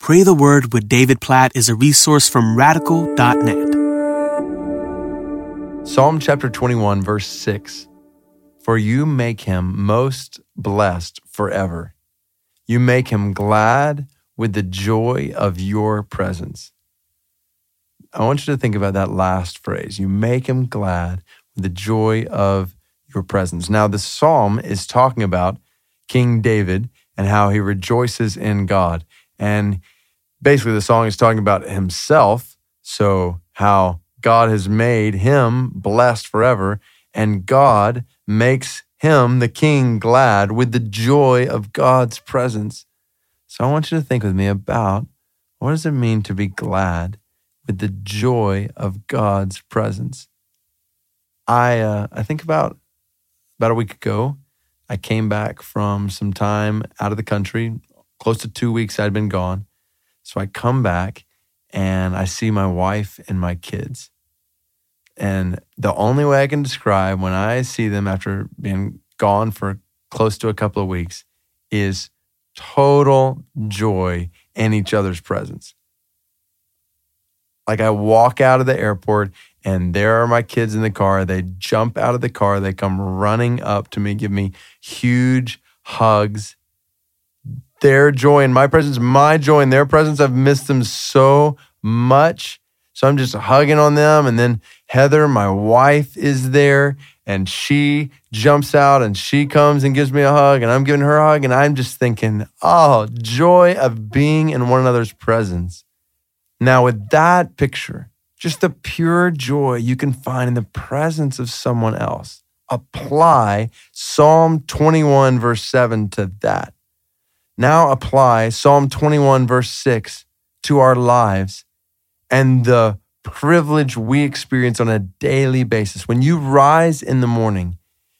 Pray the Word with David Platt is a resource from radical.net. Psalm chapter 21, verse 6. For you make him most blessed forever. You make him glad with the joy of your presence. I want you to think about that last phrase. You make him glad with the joy of your presence. Now, the psalm is talking about King David and how he rejoices in God. And basically, the song is talking about himself, so how God has made him blessed forever, and God makes him, the king, glad with the joy of God's presence. So I want you to think with me about what does it mean to be glad with the joy of God's presence. I think about a week ago, I came back from some time out of the country. Close to 2 weeks I'd been gone. So I come back and I see my wife and my kids. And the only way I can describe when I see them after being gone for close to a couple of weeks is total joy in each other's presence. Like I walk out of the airport and there are my kids in the car. They jump out of the car. They come running up to me, give me huge hugs. Their joy in my presence, my joy in their presence. I've missed them so much. So I'm just hugging on them. And then Heather, my wife, is there and she jumps out and she comes and gives me a hug and I'm giving her a hug. And I'm just thinking, oh, joy of being in one another's presence. Now with that picture, just the pure joy you can find in the presence of someone else, apply Psalm 21 verse 7 to that. Now apply Psalm 21 verse 6 to our lives and the privilege we experience on a daily basis. When you rise in the morning,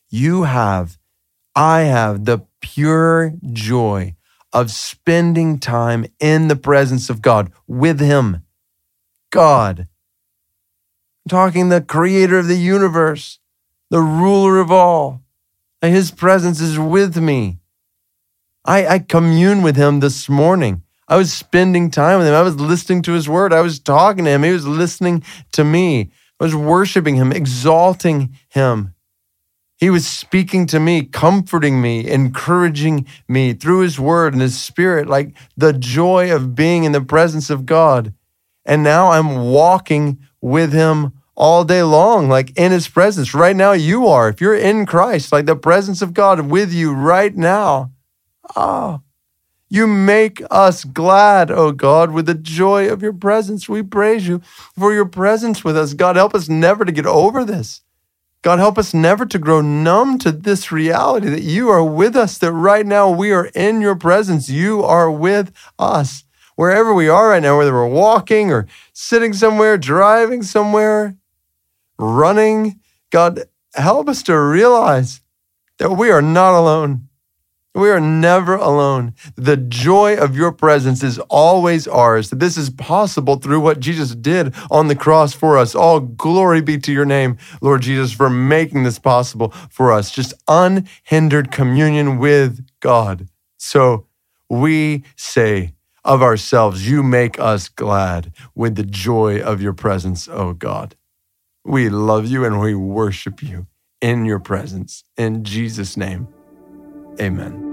I have the pure joy of spending time in the presence of God, with him. God. I'm talking the creator of the universe, the ruler of all. His presence is with me. I commune with him this morning. I was spending time with him. I was listening to his word. I was talking to him. He was listening to me. I was worshiping him, exalting him. He was speaking to me, comforting me, encouraging me through his word and his spirit, like the joy of being in the presence of God. And now I'm walking with him all day long, like in his presence. Right now you are. If you're in Christ, like the presence of God with you right now. Oh, you make us glad, oh God, with the joy of your presence. We praise you for your presence with us. God, help us never to get over this. God, help us never to grow numb to this reality that you are with us, that right now we are in your presence. You are with us. Wherever we are right now, whether we're walking or sitting somewhere, driving somewhere, running, God, help us to realize that we are not alone. We are never alone. The joy of your presence is always ours. This is possible through what Jesus did on the cross for us. All glory be to your name, Lord Jesus, for making this possible for us. Just unhindered communion with God. So we say of ourselves, you make us glad with the joy of your presence, oh God. We love you and we worship you in your presence. In Jesus' name. Amen.